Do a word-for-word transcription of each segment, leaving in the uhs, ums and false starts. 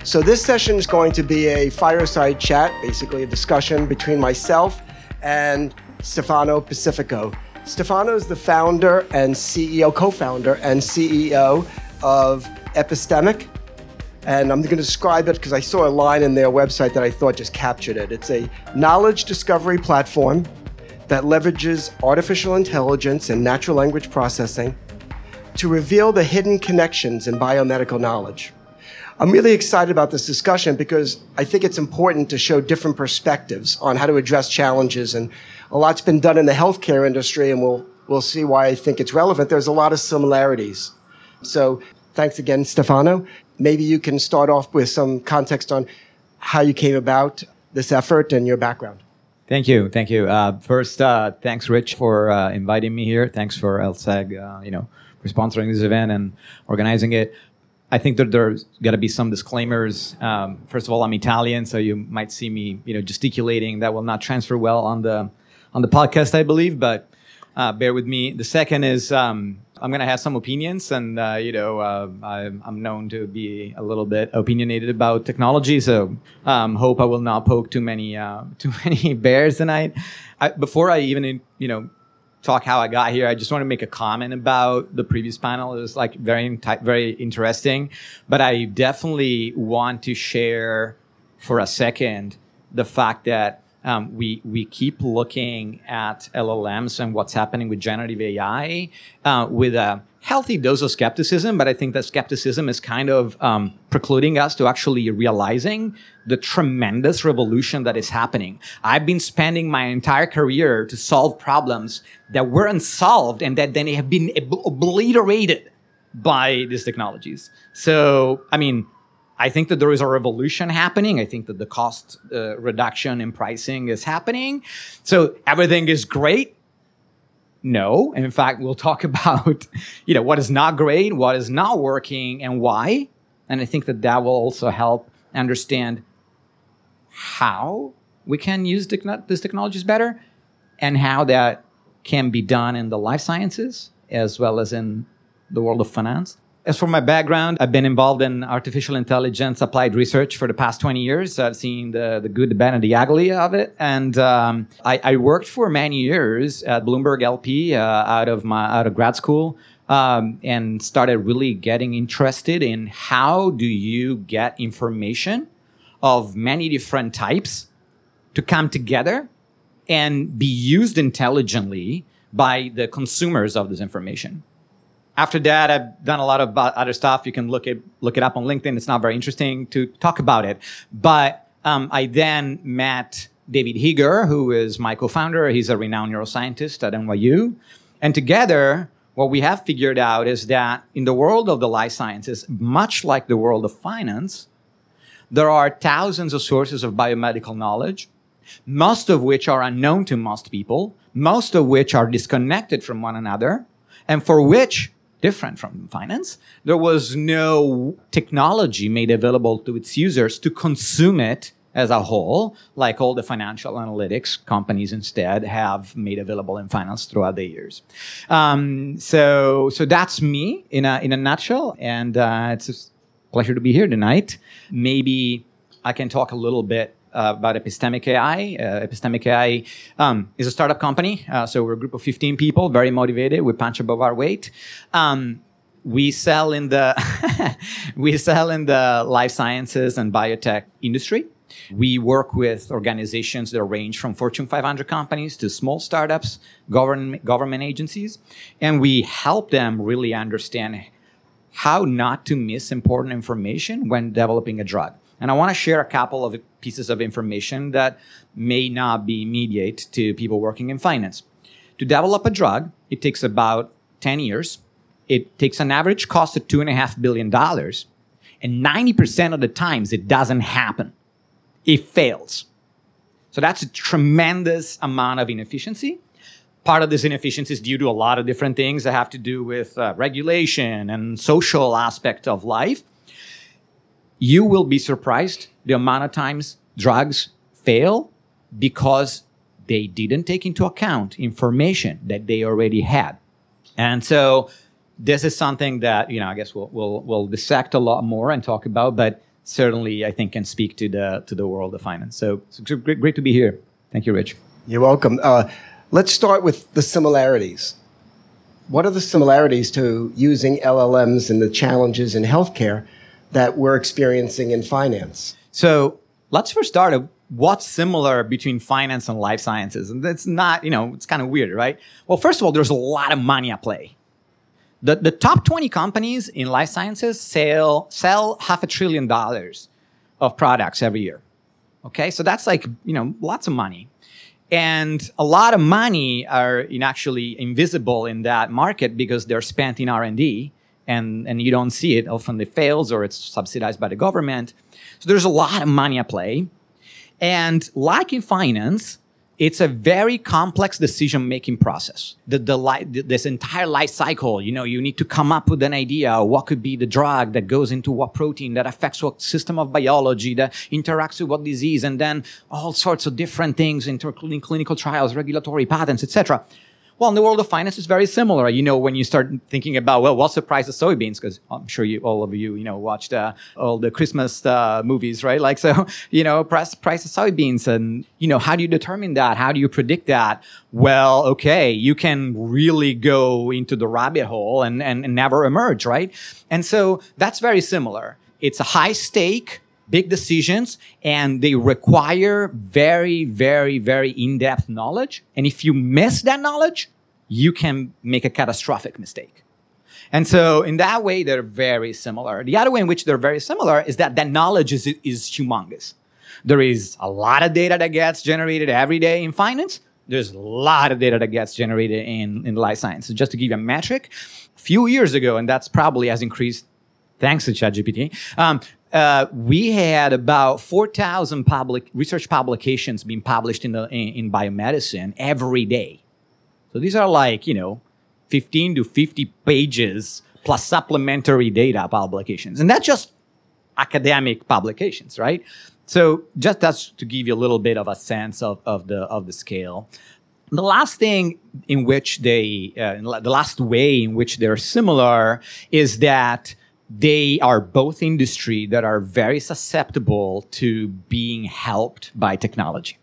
So this session is going to be a fireside chat, basically a discussion between myself and Stefano Pacifico. Stefano is the founder and C E O, co-founder and C E O of Epistemic. And I'm going to describe it because I saw a line in their website that I thought just captured it. It's a knowledge discovery platform that leverages artificial intelligence and natural language processing to reveal the hidden connections in biomedical knowledge. I'm really excited about this discussion because I think it's important to show different perspectives on how to address challenges. And a lot's been done in the healthcare industry, and we'll, we'll see why I think it's relevant. There's a lot of similarities. So thanks again, Stefano. Maybe you can start off with some context on how you came about this effort and your background. Thank you. Thank you. Uh, first, uh, thanks, Rich, for uh, inviting me here. Thanks for L S E G, uh, you know, for sponsoring this event and organizing it. I think that there's got to be some disclaimers. Um, first of all, I'm Italian, so you might see me, you know, gesticulating. That will not transfer well on the on the podcast, I believe, but uh, bear with me. The second is um, I'm going to have some opinions, and uh, you know, uh, I, I'm known to be a little bit opinionated about technology, so um, hope I will not poke too many uh, too many bears tonight. I, before I even, you know, talk how I got here, I just want to make a comment about the previous panel. It was like very very interesting, but I definitely want to share for a second the fact that Um, we we keep looking at L L Ms and what's happening with generative A I uh, with a healthy dose of skepticism, but I think that skepticism is kind of um, precluding us to actually realizing the tremendous revolution that is happening. I've been spending my entire career to solve problems that were unsolved and that then have been ob- obliterated by these technologies. So, I mean, I think that there is a revolution happening. I think that the cost uh, reduction in pricing is happening. So everything is great. No. And in fact, we'll talk about, you know, what is not great, what is not working, and why. And I think that that will also help understand how we can use techn- these technologies better and how that can be done in the life sciences as well as in the world of finance. As for my background, I've been involved in artificial intelligence applied research for the past twenty years. I've seen the, the good, the bad, and the ugly of it. And um, I, I worked for many years at Bloomberg L P uh, out of my out of grad school um, and started really getting interested in how do you get information of many different types to come together and be used intelligently by the consumers of this information. After that, I've done a lot of other stuff. You can look it look it up on LinkedIn. It's not very interesting to talk about it. But um, I then met David Heger, who is my co-founder. He's a renowned neuroscientist at N Y U. And together, what we have figured out is that in the world of the life sciences, much like the world of finance, there are thousands of sources of biomedical knowledge, most of which are unknown to most people, most of which are disconnected from one another, and for which different from finance, there was no technology made available to its users to consume it as a whole, like all the financial analytics companies instead have made available in finance throughout the years. Um, so, so that's me in a in a nutshell, and uh, it's a pleasure to be here tonight. Maybe I can talk a little bit Uh, about Epistemic A I. Uh, Epistemic A I um, is a startup company. Uh, so we're a group of fifteen people, very motivated. We punch above our weight. Um, we sell in the we sell in the life sciences and biotech industry. We work with organizations that range from Fortune five hundred companies to small startups, government government agencies, and we help them really understand how not to miss important information when developing a drug. And I want to share a couple of pieces of information that may not be immediate to people working in finance. To develop a drug, it takes about ten years. It takes an average cost of two point five billion dollars. And ninety percent of the times, it doesn't happen. It fails. So that's a tremendous amount of inefficiency. Part of this inefficiency is due to a lot of different things that have to do with uh, regulation and social aspect of life. You will be surprised the amount of times drugs fail because they didn't take into account information that they already had. And so this is something that, you know, I guess we'll, we'll, we'll dissect a lot more and talk about, but certainly, I think, can speak to the to the world of finance. So it's great, great to be here. Thank you, Rich. You're welcome. Uh, let's start with the similarities. What are the similarities to using L L Ms and the challenges in healthcare that we're experiencing in finance? So let's first start with what's similar between finance and life sciences. And that's not, you know, it's kind of weird, right? Well, first of all, there's a lot of money at play. The, the top twenty companies in life sciences sell, sell half a trillion dollars of products every year. Okay, so that's like, you know, lots of money. And a lot of money are in actually invisible in that market because they're spent in R and D and, and you don't see it. Often it fails or it's subsidized by the government. So there's a lot of money at play. And like in finance, it's a very complex decision-making process. The, the, li- this entire life cycle, you know, you need to come up with an idea. What could be the drug that goes into what protein, that affects what system of biology, that interacts with what disease, and then all sorts of different things, including clinical trials, regulatory patents, et cetera. Well, in the world of finance, it's very similar. You know, when you start thinking about, well, what's the price of soybeans? Because I'm sure you, all of you, you know, watched uh, all the Christmas uh, movies, right? Like, so, you know, price, price of soybeans. And, you know, how do you determine that? How do you predict that? Well, okay, you can really go into the rabbit hole and, and, and never emerge, right? And so that's very similar. It's a high stake, big decisions, and they require very, very, very in-depth knowledge. And if you miss that knowledge, you can make a catastrophic mistake. And so in that way, they're very similar. The other way in which they're very similar is that that knowledge is, is humongous. There is a lot of data that gets generated every day in finance. There's a lot of data that gets generated in, in life sciences. Just to give you a metric, a few years ago, and that's probably has increased thanks to ChatGPT, um, Uh, we had about four thousand public research publications being published in the in, in biomedicine every day. So these are like, you know, fifteen to fifty pages plus supplementary data publications. And that's just academic publications, right? So just that's to give you a little bit of a sense of, of the of the scale. The last thing in which they, uh, the last way in which they're similar is that they are both industries that are very susceptible to being helped by technology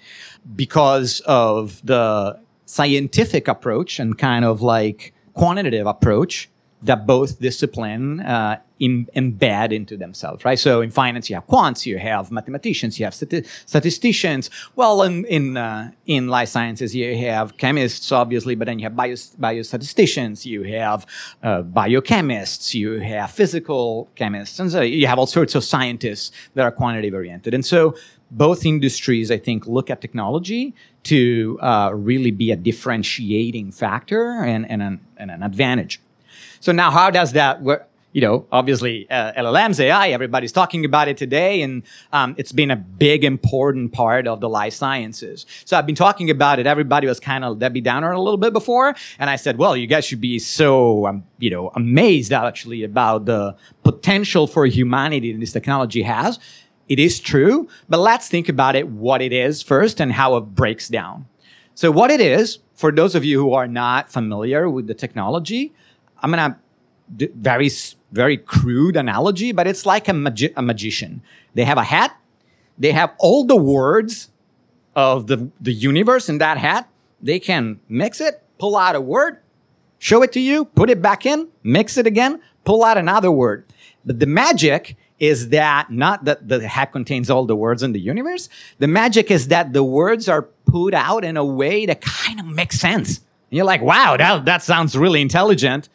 because of the scientific approach and kind of like quantitative approach that both discipline uh, in, embed into themselves, right? So in finance, you have quants, you have mathematicians, you have stati- statisticians. Well, in in, uh, in life sciences, you have chemists, obviously, but then you have bio, biostatisticians, you have uh, biochemists, you have physical chemists, and so you have all sorts of scientists that are quantitative oriented. And so both industries, I think, look at technology to uh, really be a differentiating factor and, and, an, and an advantage. So now how does that work? You know, obviously, uh, L L Ms, A I, everybody's talking about it today, and um, it's been a big, important part of the life sciences. So I've been talking about it. Everybody was kind of Debbie Downer a little bit before, and I said, well, you guys should be so, um, you know, amazed actually about the potential for humanity that this technology has. It is true, but let's think about it, what it is first and how it breaks down. So what it is, for those of you who are not familiar with the technology, I'm going to do very, very crude analogy, but it's like a, magi- a magician. They have a hat. They have all the words of the, the universe in that hat. They can mix it, pull out a word, show it to you, put it back in, mix it again, pull out another word. But the magic is that not that the hat contains all the words in the universe. The magic is that the words are put out in a way that kind of makes sense. And you're like, wow, that, that sounds really intelligent.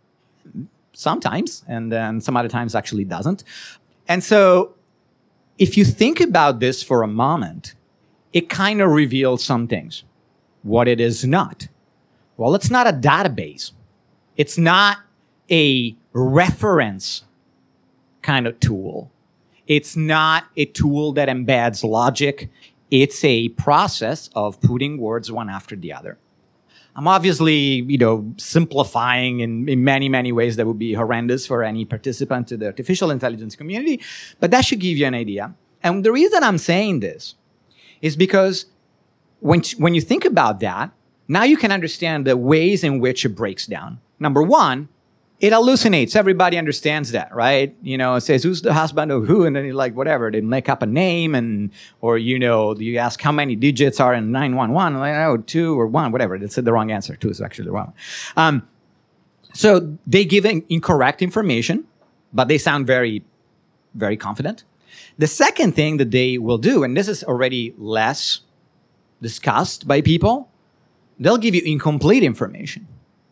Sometimes, and then some other times actually doesn't. And so if you think about this for a moment, it kind of reveals some things. What it is not. Well, it's not a database. It's not a reference kind of tool. It's not a tool that embeds logic. It's a process of putting words one after the other. I'm obviously, you know, simplifying in, in many, many ways that would be horrendous for any participant to the artificial intelligence community, but that should give you an idea. And the reason I'm saying this is because when, when you think about that, now you can understand the ways in which it breaks down. Number one, it hallucinates. Everybody understands that, right? You know, it says, who's the husband of who? And then you're like, whatever. They make up a name and, or, you know, you ask how many digits are in nine one one. Like, oh, two or one, whatever. They said the wrong answer. Two is actually the wrong. Um, so they give in- incorrect information, but they sound very, very confident. The second thing that they will do, and this is already less discussed by people, they'll give you incomplete information.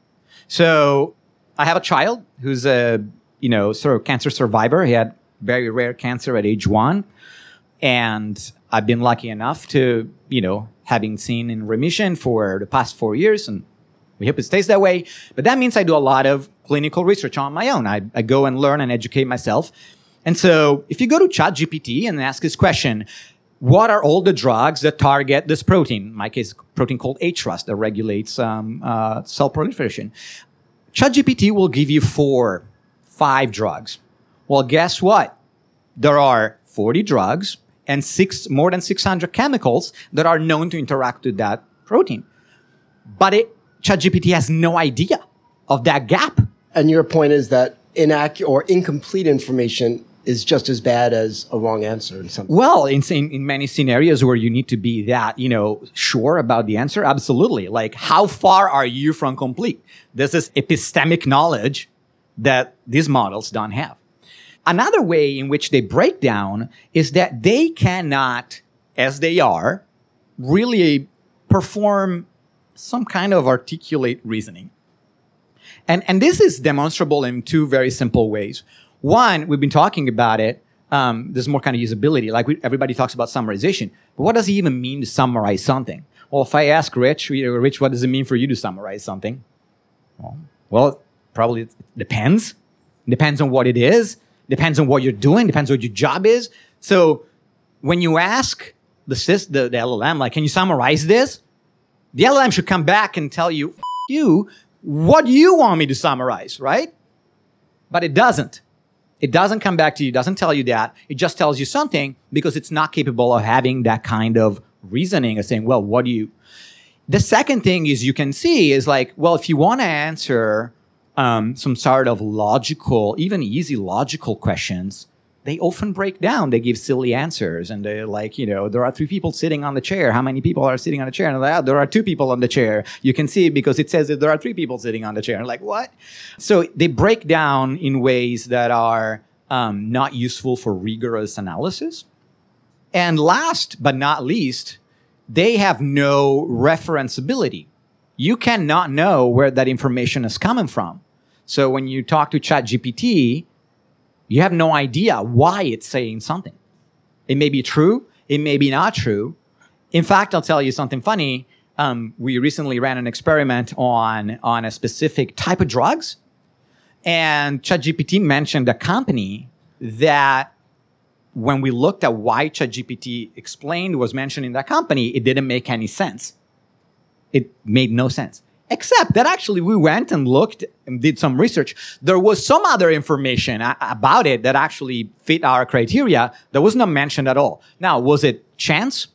So I have a child who's a, you know, sort of cancer survivor. He had very rare cancer at age one. And I've been lucky enough to, you know, having seen in remission for the past four years. And we hope it stays that way. But that means I do a lot of clinical research on my own. I, I go and learn and educate myself. And so if you go to ChatGPT and ask this question, what are all the drugs that target this protein? In my case, a protein called HRAS that regulates um, uh, cell proliferation. ChatGPT will give you four, five drugs. Well, guess what? There are forty drugs and six, more than six hundred chemicals that are known to interact with that protein. But it, ChatGPT has no idea of that gap. And your point is that inaccurate or incomplete information is just as bad as a wrong answer in some. Well, in, in in many scenarios where you need to be that, you know, sure about the answer, absolutely. Like, how far are you from complete? This is epistemic knowledge that these models don't have. Another way in which they break down is that they cannot, as they are, really perform some kind of articulate reasoning. And and this is demonstrable in two very simple ways. One, we've been talking about it. Um, there's more kind of usability. Like we, everybody talks about summarization. But what does it even mean to summarize something? Well, if I ask Rich, Rich, what does it mean for you to summarize something? Well, well probably it depends. It depends on what it is. Depends on what you're doing. Depends on what your job is. So when you ask the, sys, the, the L L M, like, can you summarize this? The L L M should come back and tell you, F- you, what you want me to summarize, right? But it doesn't. It doesn't come back to you, doesn't tell you that. It just tells you something because it's not capable of having that kind of reasoning of saying, well, what do you... The second thing is you can see is like, well, if you want to answer um, some sort of logical, even easy logical questions, they often break down. They give silly answers. And they're like, you know, there are three people sitting on the chair. How many people are sitting on the chair? And they're like, oh, there are two people on the chair. You can see it because it says that there are three people sitting on the chair. And like, what? So they break down in ways that are um, not useful for rigorous analysis. And last but not least, they have no referenceability. You cannot know where that information is coming from. So when you talk to ChatGPT, you have no idea why it's saying something. It may be true. It may be not true. In fact, I'll tell you something funny. Um, we recently ran an experiment on, on a specific type of drugs. And ChatGPT mentioned a company that when we looked at why ChatGPT explained was mentioned in that company, it didn't make any sense. It made no sense. Except that actually we went and looked and did some research. There was some other information a- about it that actually fit our criteria that was not mentioned at all. Now, was it chance?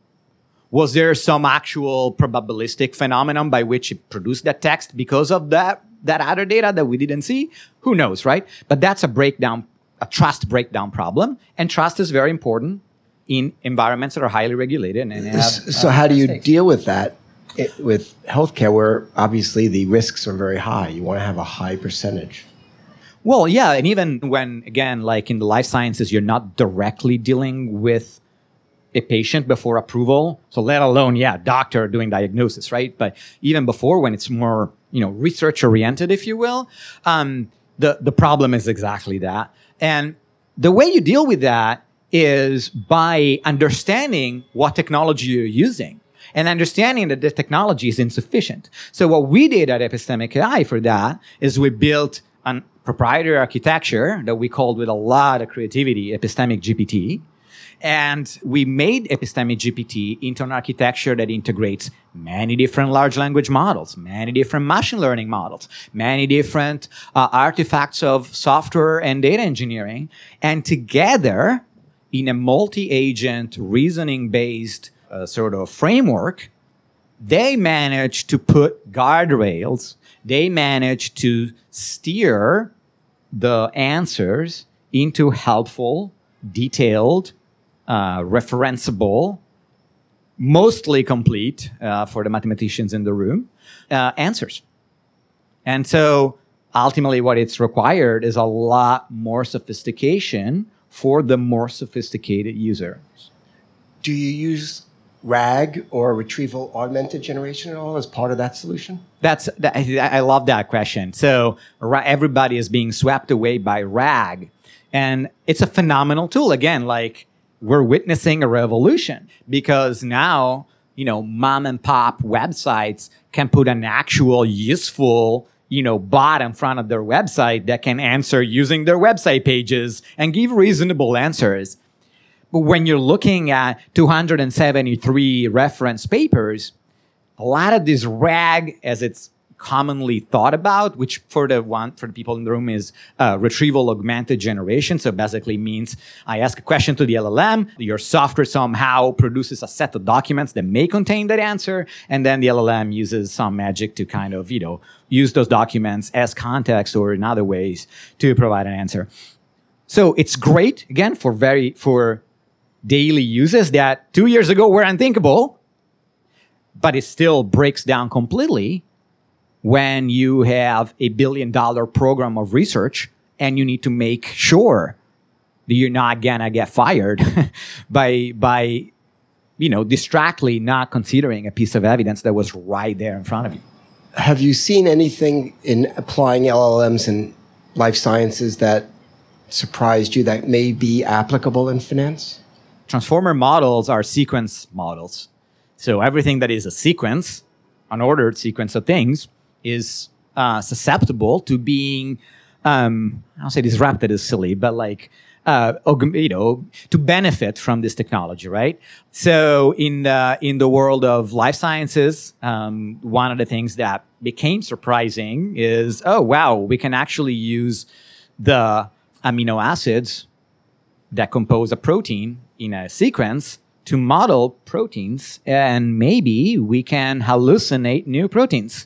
Was there some actual probabilistic phenomenon by which it produced that text because of that, that other data that we didn't see? Who knows, right? But that's a breakdown, a trust breakdown problem. And trust is very important in environments that are highly regulated. And have, so uh, how do you mistakes. deal with that? It, with healthcare, where obviously the risks are very high. You want to have a high percentage. Well, yeah. And even when, again, like in the life sciences, you're not directly dealing with a patient before approval. So let alone, yeah, doctor doing diagnosis, right? But even before, when it's more, you know, research oriented, if you will, um, the, the problem is exactly that. And the way you deal with that is by understanding what technology you're using. And understanding that this technology is insufficient. So what we did at Epistemic A I for that is we built a proprietary architecture that we called with a lot of creativity Epistemic G P T. And we made Epistemic G P T into an architecture that integrates many different large language models, many different machine learning models, many different uh, artifacts of software and data engineering. And together, in a multi-agent, reasoning-based Uh, sort of framework, they managed to put guardrails they manage to steer the answers into helpful, detailed, uh, referenceable, mostly complete uh, for the mathematicians in the room, uh, answers. And so ultimately what it's required is a lot more sophistication for the more sophisticated users. Do you use RAG or retrieval augmented generation at all as part of that solution? That's that, I love that question. So everybody is being swept away by RAG, and it's a phenomenal tool. Again, like we're witnessing a revolution because now, you know, mom and pop websites can put an actual useful, you know, bot in front of their website that can answer using their website pages and give reasonable answers. But when you're looking at two hundred seventy-three reference papers, a lot of this RAG, as it's commonly thought about, which for the one for the people in the room is uh, retrieval augmented generation. So basically means I ask a question to the L L M, your software somehow produces a set of documents that may contain that answer, and then the L L M uses some magic to kind of, you know, use those documents as context or in other ways to provide an answer. So it's great, again, for very for daily uses that two years ago were unthinkable, but it still breaks down completely when you have a billion dollar program of research and you need to make sure that you're not gonna get fired by, by, you know, distractly not considering a piece of evidence that was right there in front of you. Have you seen anything in applying L L Ms in life sciences that surprised you that may be applicable in finance? Transformer models are sequence models. So everything that is a sequence, an ordered sequence of things, is uh, susceptible to being, um, I'll say disrupted is silly, but like, uh, you know, to benefit from this technology, right? So in the, in the world of life sciences, um, one of the things that became surprising is, oh, wow, we can actually use the amino acids that compose a protein in a sequence to model proteins, and maybe we can hallucinate new proteins.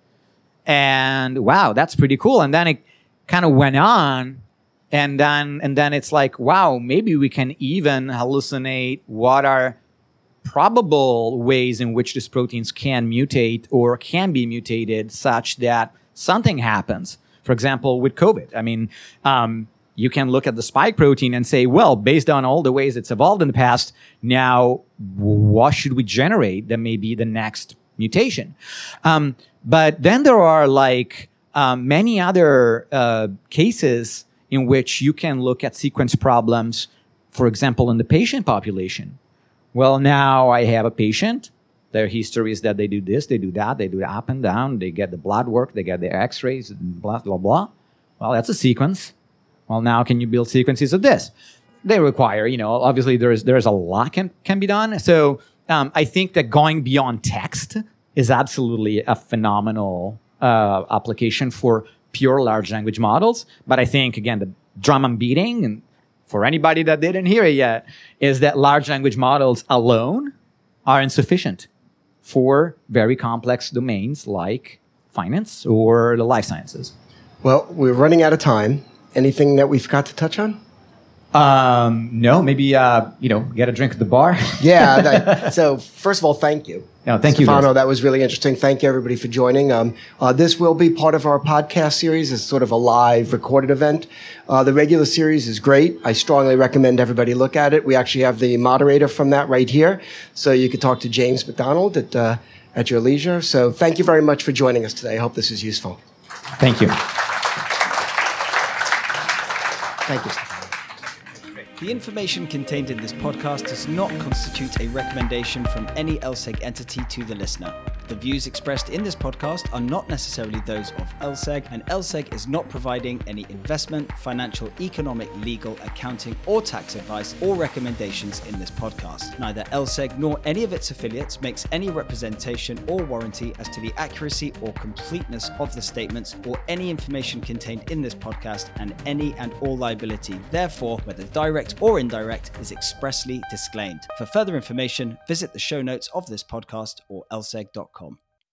And wow, that's pretty cool. And then it kind of went on, and then and then it's like, wow, maybe we can even hallucinate what are probable ways in which these proteins can mutate or can be mutated such that something happens. For example, with COVID. I mean, um, you can look at the spike protein and say, well, based on all the ways it's evolved in the past, now what should we generate that may be the next mutation? Um, but then there are like um, many other uh, cases in which you can look at sequence problems, for example, in the patient population. Well, now I have a patient. Their history is that they do this, they do that, they do up and down, they get the blood work, they get the x-rays, blah, blah, blah. Well, that's a sequence. Well, now can you build sequences of this? They require, you know, obviously there's there's a lot can can be done. So um, I think that going beyond text is absolutely a phenomenal uh, application for pure large language models. But I think, again, the drum I'm beating, and for anybody that didn't hear it yet, is that large language models alone are insufficient for very complex domains like finance or the life sciences. Well, we're running out of time. Anything that we forgot to touch on? Um, no, maybe, uh, you know, get a drink at the bar. Yeah. That, so first of all, thank you. No, thank Stefano, you. Stefano, that was really interesting. Thank you, everybody, for joining. Um, uh, this will be part of our podcast series. It's sort of a live recorded event. Uh, the regular series is great. I strongly recommend everybody look at it. We actually have the moderator from that right here. So you can talk to James McDonald at, uh, at your leisure. So thank you very much for joining us today. I hope this is useful. Thank you. Thank you, Stefano. The information contained in this podcast does not constitute a recommendation from any L S E G entity to the listener. The views expressed in this podcast are not necessarily those of L S E G, and L S E G is not providing any investment, financial, economic, legal, accounting, or tax advice or recommendations in this podcast. Neither L S E G nor any of its affiliates makes any representation or warranty as to the accuracy or completeness of the statements or any information contained in this podcast, and any and all liability, therefore, whether direct or indirect, is expressly disclaimed. For further information, visit the show notes of this podcast or L S E G dot com.